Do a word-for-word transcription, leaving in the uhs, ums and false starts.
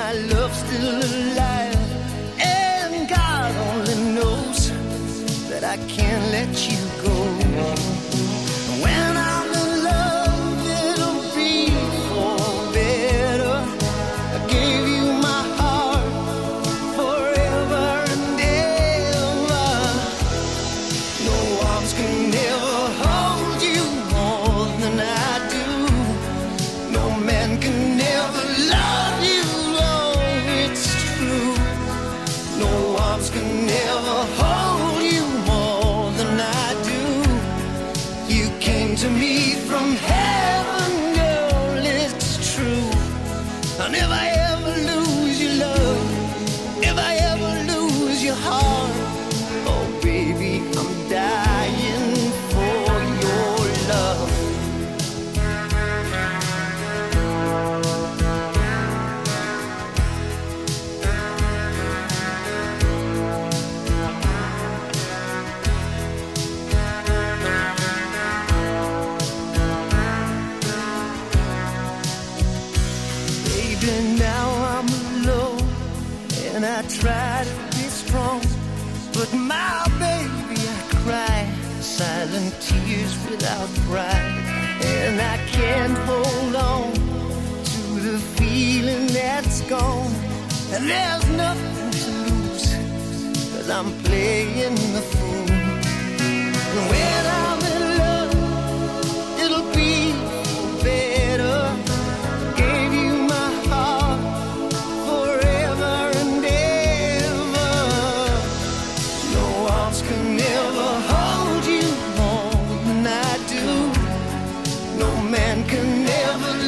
my love's still alive. And God only knows that I can't let you go. When I'm in love, it'll be for better. I gave you my heart forever and ever. No arms can ever hold you more than I do. No man can ever love you, oh, it's true. No arms can ever hold you more than I do. You came to me from heaven, girl, it's true. I'll never ever lose your love, if I ever lose your heart. Oh baby, I'm dying for your love. Baby, now I'm alone, and I try to be strong, but my baby, I cry silent tears without pride, and I can't hold on to the feeling that's gone, and there's nothing to lose, 'cause I'm playing the fool. And when I'm in love, it'll be better. Gave you my heart forever and ever. No arms can ever hold you more than I do. No man can ever